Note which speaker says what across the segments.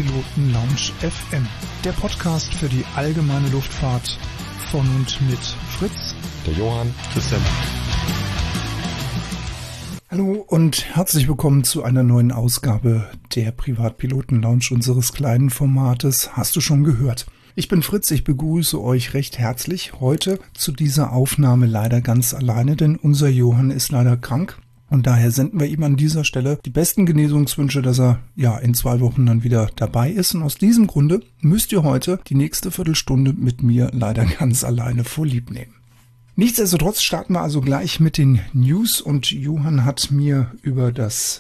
Speaker 1: Privatpiloten Lounge FM, der Podcast für die allgemeine Luftfahrt von und mit Fritz,
Speaker 2: der Johann, Christian.
Speaker 1: Hallo und herzlich willkommen zu einer neuen Ausgabe der Privatpiloten Lounge unseres kleinen Formates. Hast du schon gehört? Ich bin Fritz, ich begrüße euch recht herzlich heute zu dieser Aufnahme leider ganz alleine, denn unser Johann ist leider krank. Und daher senden wir ihm an dieser Stelle die besten Genesungswünsche, dass er in 2 Wochen dann wieder dabei ist. Und aus diesem Grunde müsst ihr heute die nächste Viertelstunde mit mir leider ganz alleine vorlieb nehmen. Nichtsdestotrotz starten wir also gleich mit den News und Johann hat mir über das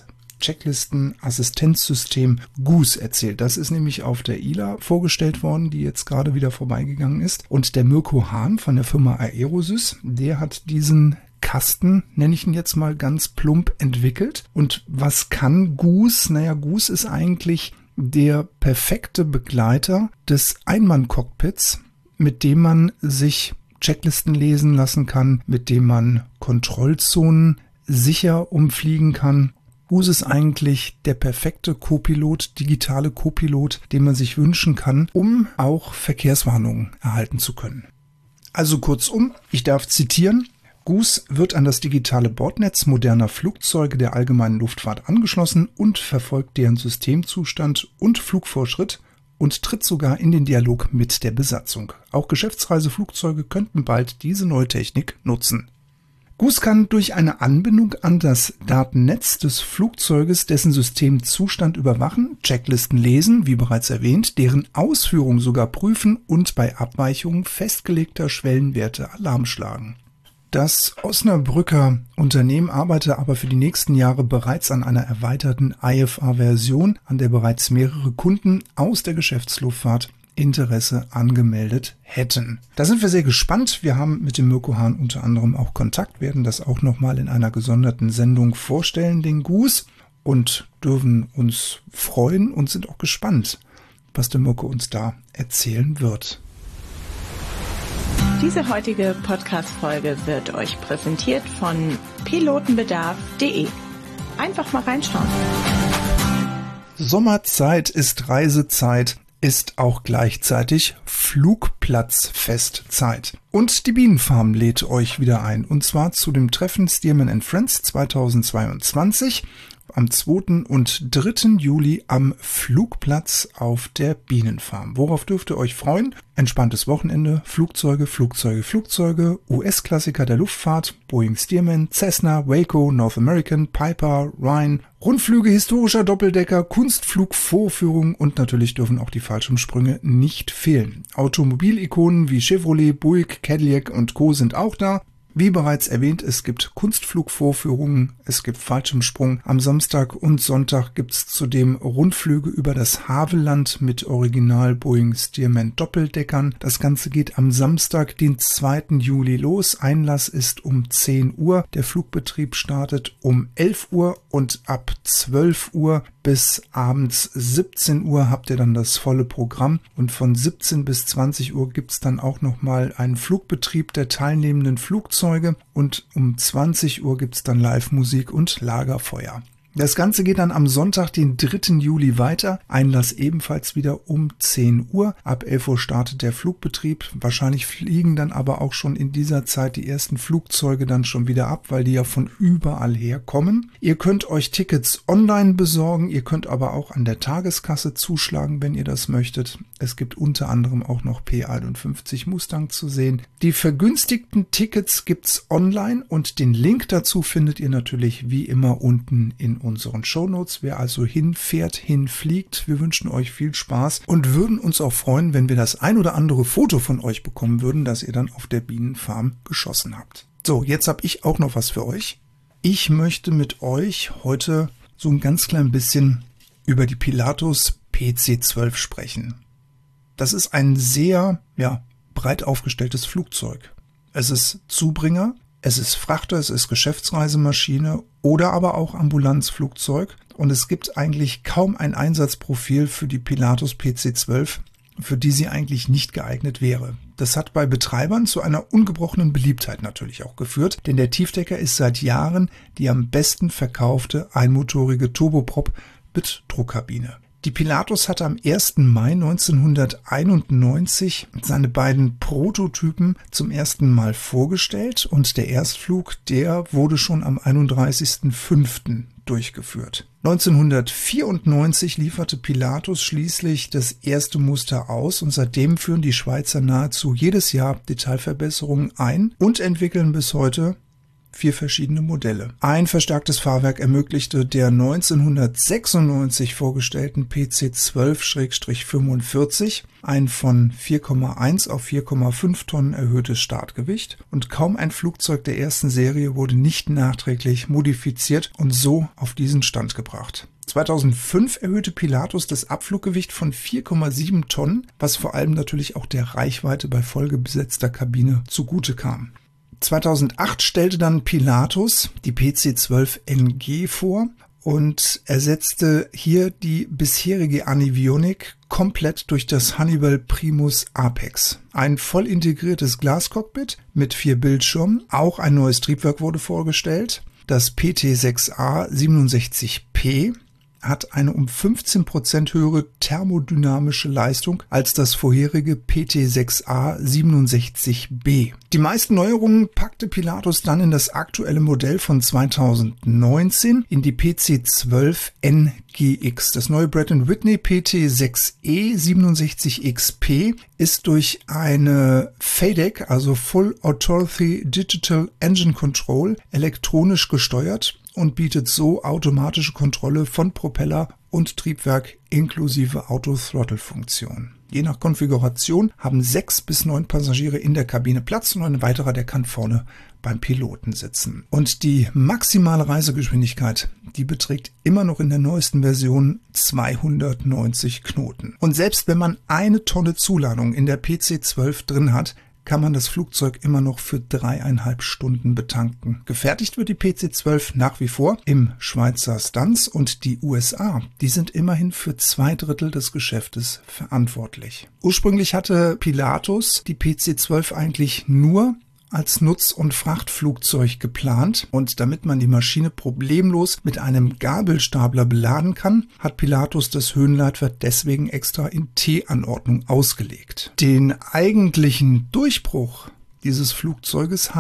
Speaker 1: Checklisten-Assistenzsystem Goose erzählt. Das ist nämlich auf der ILA vorgestellt worden, die jetzt gerade wieder vorbeigegangen ist. Und der Mirko Hahn von der Firma Aerosys, der hat diesen Kasten, nenne ich ihn jetzt mal ganz plump, entwickelt. Und was kann Goose? Goose ist eigentlich der perfekte Begleiter des Einmann-Cockpits, mit dem man sich Checklisten lesen lassen kann, mit dem man Kontrollzonen sicher umfliegen kann. Goose ist eigentlich der perfekte Co-Pilot, digitale Co-Pilot, den man sich wünschen kann, um auch Verkehrswarnungen erhalten zu können. Also kurzum, ich darf zitieren: Goose wird an das digitale Bordnetz moderner Flugzeuge der allgemeinen Luftfahrt angeschlossen und verfolgt deren Systemzustand und Flugfortschritt und tritt sogar in den Dialog mit der Besatzung. Auch Geschäftsreiseflugzeuge könnten bald diese neue Technik nutzen. Goose kann durch eine Anbindung an das Datennetz des Flugzeuges dessen Systemzustand überwachen, Checklisten lesen, wie bereits erwähnt, deren Ausführung sogar prüfen und bei Abweichungen festgelegter Schwellenwerte Alarm schlagen. Das Osnabrücker Unternehmen arbeitet aber für die nächsten Jahre bereits an einer erweiterten IFA-Version, an der bereits mehrere Kunden aus der Geschäftsluftfahrt Interesse angemeldet hätten. Da sind wir sehr gespannt. Wir haben mit dem Mirko Hahn unter anderem auch Kontakt, werden das auch nochmal in einer gesonderten Sendung vorstellen, den Goose, und dürfen uns freuen und sind auch gespannt, was der Mirko uns da erzählen wird.
Speaker 3: Diese heutige Podcast-Folge wird euch präsentiert von pilotenbedarf.de. Einfach mal reinschauen.
Speaker 1: Sommerzeit ist Reisezeit, ist auch gleichzeitig Flugplatzfestzeit. Und die Bienenfarm lädt euch wieder ein, und zwar zu dem Treffen Stearman & Friends 2022 am 2. und 3. Juli am Flugplatz auf der Bienenfarm. Worauf dürft ihr euch freuen? Entspanntes Wochenende, Flugzeuge, US-Klassiker der Luftfahrt, Boeing Stearman, Cessna, Waco, North American, Piper, Ryan, Rundflüge historischer Doppeldecker, Kunstflugvorführungen und natürlich dürfen auch die Fallschirmsprünge nicht fehlen. Automobilikonen wie Chevrolet, Buick, Cadillac und Co. sind auch da. Wie bereits erwähnt, es gibt Kunstflugvorführungen, es gibt Fallschirmsprung. Am Samstag und Sonntag gibt es zudem Rundflüge über das Havelland mit Original Boeing Stearman Doppeldeckern. Das Ganze geht am Samstag, den 2. Juli los. Einlass ist um 10 Uhr. Der Flugbetrieb startet um 11 Uhr und ab 12 Uhr bis abends 17 Uhr habt ihr dann das volle Programm. Und von 17 bis 20 Uhr gibt es dann auch nochmal einen Flugbetrieb der teilnehmenden Flugzeuge. Und um 20 Uhr gibt es dann Live-Musik und Lagerfeuer. Das Ganze geht dann am Sonntag, den 3. Juli weiter. Einlass ebenfalls wieder um 10 Uhr. Ab 11 Uhr startet der Flugbetrieb. Wahrscheinlich fliegen dann aber auch schon in dieser Zeit die ersten Flugzeuge dann schon wieder ab, weil die ja von überall her kommen. Ihr könnt euch Tickets online besorgen. Ihr könnt aber auch an der Tageskasse zuschlagen, wenn ihr das möchtet. Es gibt unter anderem auch noch P51 Mustang zu sehen. Die vergünstigten Tickets gibt's online und den Link dazu findet ihr natürlich wie immer unten in unseren Shownotes. Wer also hinfährt, hinfliegt, wir wünschen euch viel Spaß und würden uns auch freuen, wenn wir das ein oder andere Foto von euch bekommen würden, das ihr dann auf der Bienenfarm geschossen habt. So, jetzt habe ich auch noch was für euch. Ich möchte mit euch heute so ein ganz klein bisschen über die Pilatus PC-12 sprechen. Das ist ein sehr, breit aufgestelltes Flugzeug. Es ist Zubringer, es ist Frachter, es ist Geschäftsreisemaschine oder aber auch Ambulanzflugzeug. Und es gibt eigentlich kaum ein Einsatzprofil für die Pilatus PC-12, für die sie eigentlich nicht geeignet wäre. Das hat bei Betreibern zu einer ungebrochenen Beliebtheit natürlich auch geführt, denn der Tiefdecker ist seit Jahren die am besten verkaufte einmotorige Turboprop mit Druckkabine. Die Pilatus hatte am 1. Mai 1991 seine beiden Prototypen zum ersten Mal vorgestellt und der Erstflug, der wurde schon am 31.05. durchgeführt. 1994 lieferte Pilatus schließlich das erste Muster aus und seitdem führen die Schweizer nahezu jedes Jahr Detailverbesserungen ein und entwickeln bis heute 4 verschiedene Modelle. Ein verstärktes Fahrwerk ermöglichte der 1996 vorgestellten PC-12/45 ein von 4,1 auf 4,5 Tonnen erhöhtes Startgewicht und kaum ein Flugzeug der ersten Serie wurde nicht nachträglich modifiziert und so auf diesen Stand gebracht. 2005 erhöhte Pilatus das Abfluggewicht von 4,7 Tonnen, was vor allem natürlich auch der Reichweite bei vollbesetzter Kabine zugute kam. 2008 stellte dann Pilatus die PC-12NG vor und ersetzte hier die bisherige Avionic komplett durch das Honeywell Primus Apex. Ein voll integriertes Glascockpit mit 4 Bildschirmen, auch ein neues Triebwerk wurde vorgestellt. Das PT6A 67P hat eine um 15% höhere thermodynamische Leistung als das vorherige PT6A 67B. Die meisten Neuerungen packte Pilatus dann in das aktuelle Modell von 2019 in die PC-12NGX. Das neue Pratt & Whitney PT6E 67XP ist durch eine FADEC, also Full Authority Digital Engine Control, elektronisch gesteuert und bietet so automatische Kontrolle von Propeller und Triebwerk inklusive Auto-Throttle-Funktion. Je nach Konfiguration haben 6 bis 9 Passagiere in der Kabine Platz und ein weiterer, der kann vorne beim Piloten sitzen. Und die maximale Reisegeschwindigkeit, die beträgt immer noch in der neuesten Version 290 Knoten. Und selbst wenn man 1 Tonne Zuladung in der PC-12 drin hat, kann man das Flugzeug immer noch für 3,5 Stunden betanken. Gefertigt wird die PC-12 nach wie vor im Schweizer Stanz und die USA, die sind immerhin für 2/3 des Geschäftes verantwortlich. Ursprünglich hatte Pilatus die PC-12 eigentlich nur als Nutz- und Frachtflugzeug geplant und damit man die Maschine problemlos mit einem Gabelstapler beladen kann, hat Pilatus das Höhenleitwerk deswegen extra in T-Anordnung ausgelegt. Den eigentlichen Durchbruch dieses Flugzeuges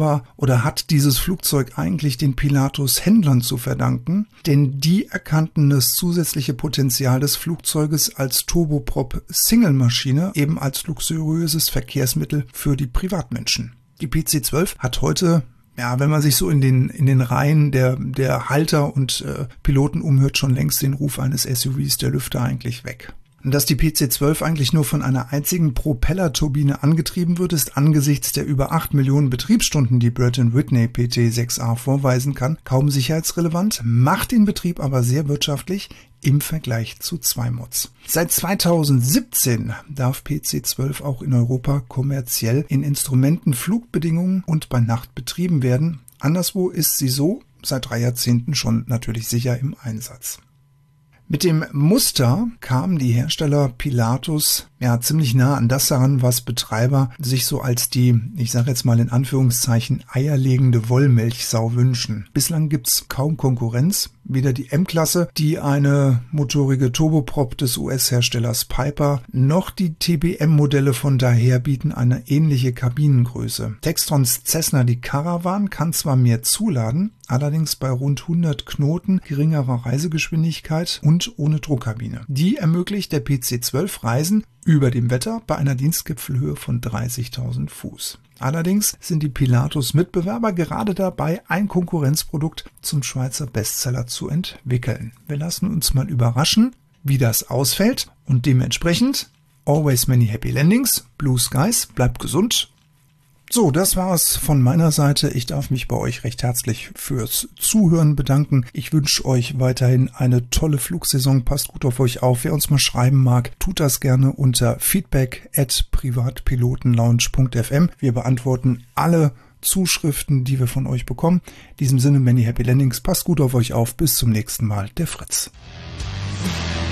Speaker 1: hat dieses Flugzeug eigentlich den Pilatus-Händlern zu verdanken, denn die erkannten das zusätzliche Potenzial des Flugzeuges als Turboprop-Single-Maschine eben als luxuriöses Verkehrsmittel für die Privatmenschen. Die PC-12 hat heute, ja, wenn man sich so in den Reihen der Halter und Piloten umhört, schon längst den Ruf eines SUVs, der Lüfter eigentlich weg. Dass die PC-12 eigentlich nur von einer einzigen Propellerturbine angetrieben wird, ist angesichts der über 8 Millionen Betriebsstunden, die Pratt & Whitney PT6A vorweisen kann, kaum sicherheitsrelevant, macht den Betrieb aber sehr wirtschaftlich im Vergleich zu 2 Mods. Seit 2017 darf PC-12 auch in Europa kommerziell in Instrumentenflugbedingungen und bei Nacht betrieben werden. Anderswo ist sie so seit 3 Jahrzehnten schon natürlich sicher im Einsatz. Mit dem Muster kamen die Hersteller Pilatus ziemlich nah an das heran, was Betreiber sich so als die, ich sage jetzt mal in Anführungszeichen, eierlegende Wollmilchsau wünschen. Bislang gibt's kaum Konkurrenz. Weder die M-Klasse, die eine motorige Turboprop des US-Herstellers Piper, noch die TBM-Modelle von daher bieten eine ähnliche Kabinengröße. Textrons Cessna, die Caravan, kann zwar mehr zuladen, allerdings bei rund 100 Knoten geringerer Reisegeschwindigkeit und ohne Druckkabine. Die ermöglicht der PC-12 Reisen über dem Wetter bei einer Dienstgipfelhöhe von 30.000 Fuß. Allerdings sind die Pilatus-Mitbewerber gerade dabei, ein Konkurrenzprodukt zum Schweizer Bestseller zu entwickeln. Wir lassen uns mal überraschen, wie das ausfällt und dementsprechend always many happy landings, blue skies, bleibt gesund. So, das war's von meiner Seite. Ich darf mich bei euch recht herzlich fürs Zuhören bedanken. Ich wünsche euch weiterhin eine tolle Flugsaison. Passt gut auf euch auf. Wer uns mal schreiben mag, tut das gerne unter feedback@privatpilotenlounge.fm. Wir beantworten alle Zuschriften, die wir von euch bekommen. In diesem Sinne, many happy landings. Passt gut auf euch auf. Bis zum nächsten Mal. Der Fritz.